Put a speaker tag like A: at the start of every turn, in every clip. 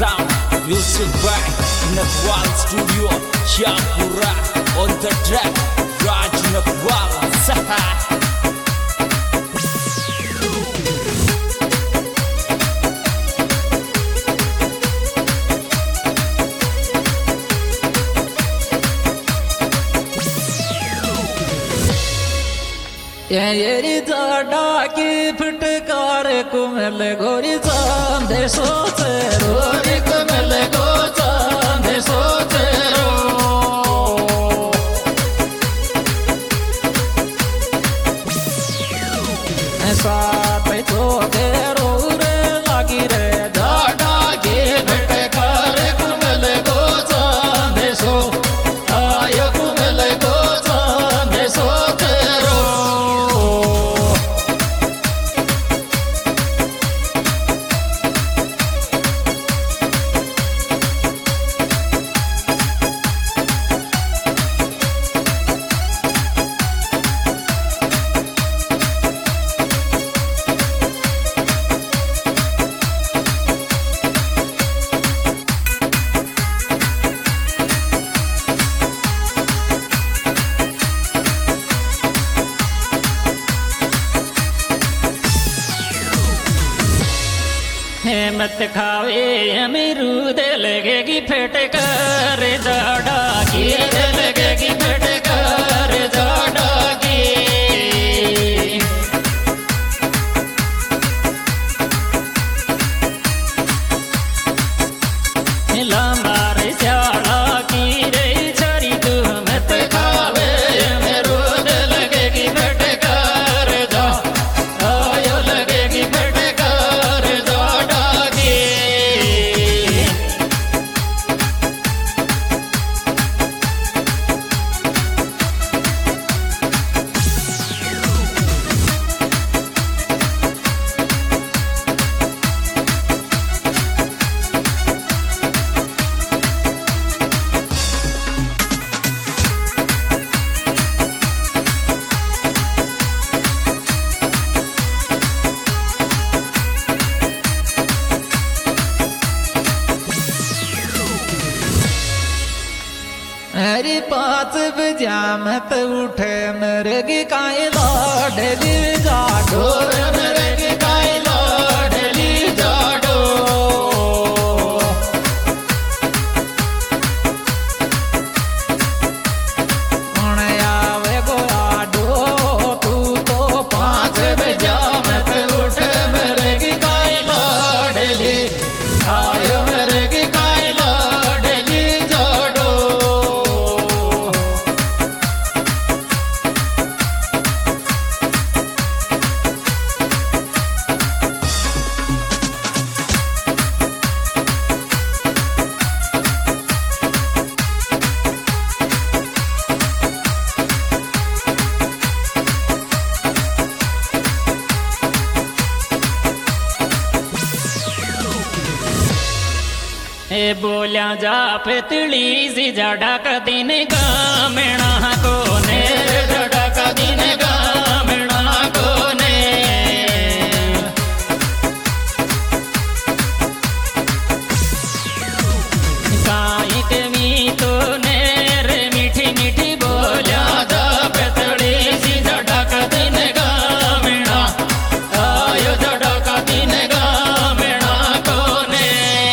A: Sound, music by Nakwal Studio, Champura. On the track, Raj Nakwal. Saha.
B: ये जाडा की फटकार कुमल गोरी चांदे सोचे रोरी कुमल गो चांदे सोचे रो साथ तो तेरो रे लागी रे जाडा की फटकार कुमल गो चांदे सो आयो कुमल गो चांदे सोचे रो मत खावे अमरूद लगेगी फटकार जाडा की लगेगी फटकार जाडा की लंबार श्याला की रे छरी तू मत खावे अमरूद लगेगी फटकार जा आयो लगेगी फटकार जाडा अरे 5 बजा मत उठे मरगी काई लाडली जाडो मरगी काई लाडली जाडो आवे गो आडो तू तो 5 बजा मत उठे मरगी काई लाडली आयो मरगी काई लाडली जाडो ए बोलिया जा पतली सी जाडा का दिन गामणा कोने जाडा का दिन गामणा कोने काई के मी तो ने रे मीठी मीठी बोलिया जा पतली सी जाडा का दिन गामणा आयो जाडा का दिन गामणा कोने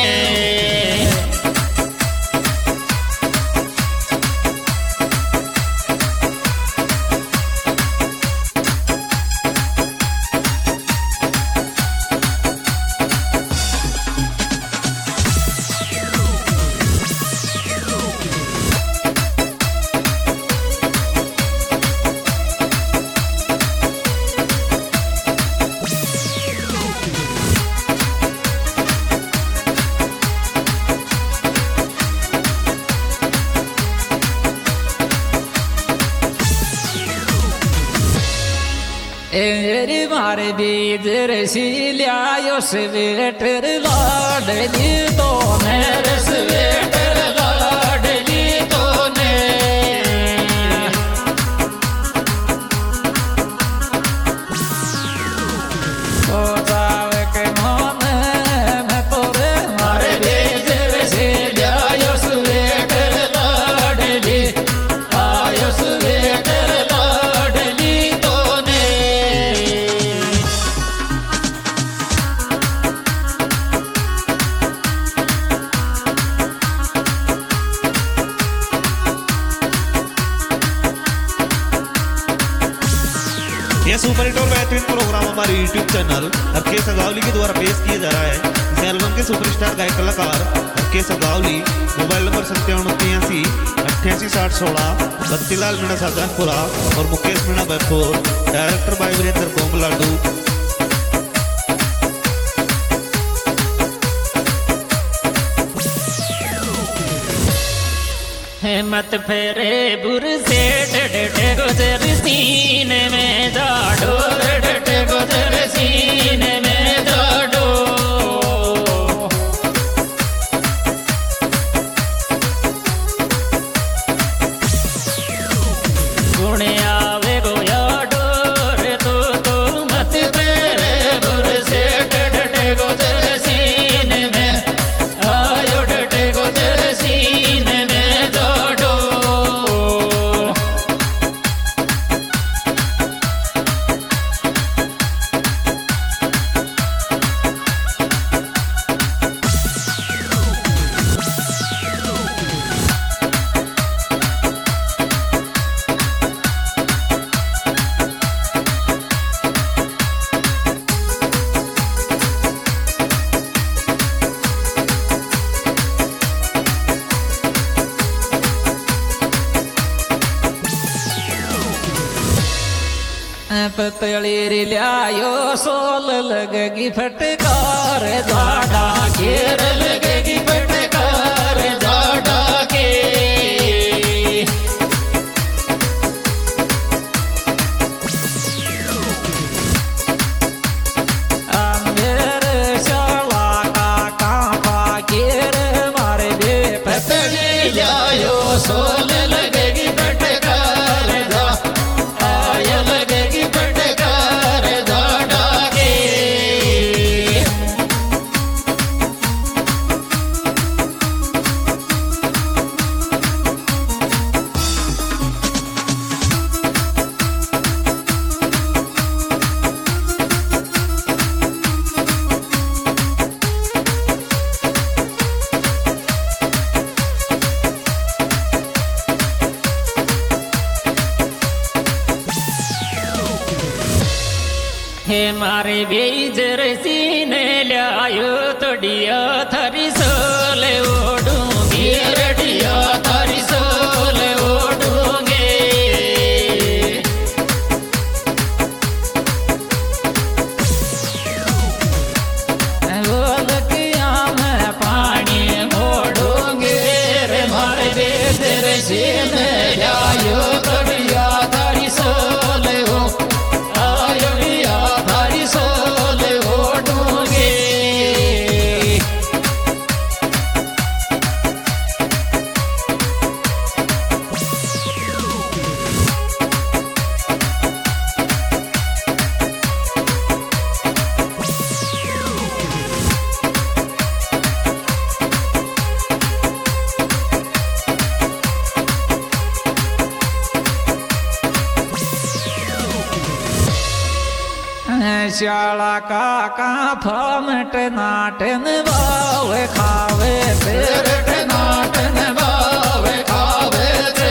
B: एरी मारे बीज रसीलिया यो स्वेटर लाडली तो मेरे स्वेटर लाडली तो ने तो जावे के मन में तोरे मारे बीज
C: ये सुपर हिट और बेहतरीन प्रोग्राम हमारे यूट्यूब चैनल हरकेश अगावली के द्वारा पेश किया जा रहा है। इस एल्बम के सुपरस्टार गायक कलाकार हरकेश अगावली। मोबाइल नंबर 9783 886016, बत्तीलाल मीणा साजानपुरा और मुकेश मीणा बैफोर। Director by Virendra Gomladu.
B: मत फेरे बुर से डटे गुजर सीने में जाडो, डटे गुजर सीने में जाडो। गुणे आवे गोया डोर तो मत फेरे बुर से डटे गुजर सीने में आयो, डटे गुजर सीने में। पतली लियायो सोल लगेगी फटकार जाडा घेर, लगेगी फटकार जाडा के। मेरे शाला का कांपा घेर मारे बे पतली लियायो सोल लगेगी फटकार जा, आय लगेगी फटकार जाडा के। हे मारे बेजर सीने लायो तोड़िया थारी सोल ओडूंगी, रडिया थारी सोल ओडूंगे। बोलकिया में पानी मोड़ूंगे रे मारे बेजर सीने लायो तोड़िया थारी सोल हो, आयो थारी सोल ओडूंगे। शाला का फामट नाटन बावे खावे तेरट नाटन बावे खावे ते।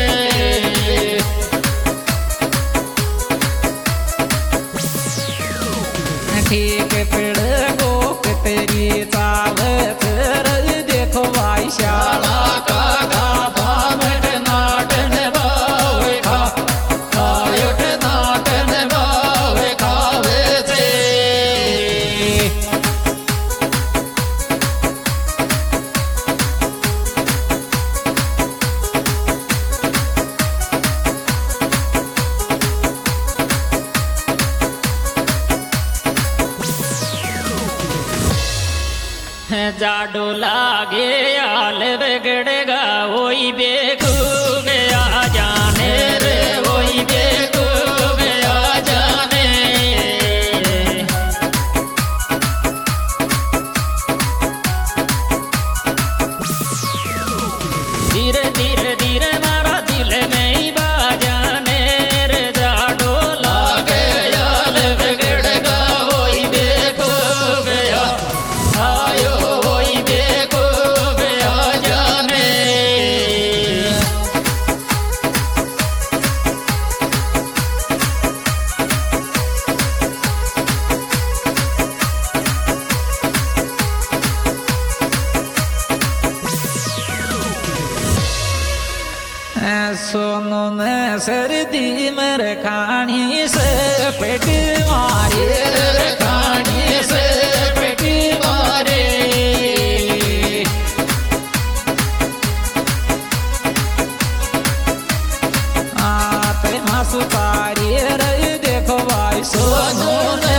B: ठीक पेड़ गोक तेरी तावे तेर देखो भाई शाला का फामट नाटन बावे खा, आयोट नाटन बावे खावे ते। जाडो लागे आल बिगड़ेगा वही बेकूफ आ जाने रे, वही बेकूफ आ जाने। धीरे धीरे धीरे मारा दिल में ही बाजाने रे, जाडो लागे आल बिगड़ेगा वही बेकूफ आयो, वही बेकूफ आ जाने। सोनू ने सर्दी मेरे खानी से पेट मारे रे खानी से पेट मारे आते मासु तारी रे देखो भाई सोनू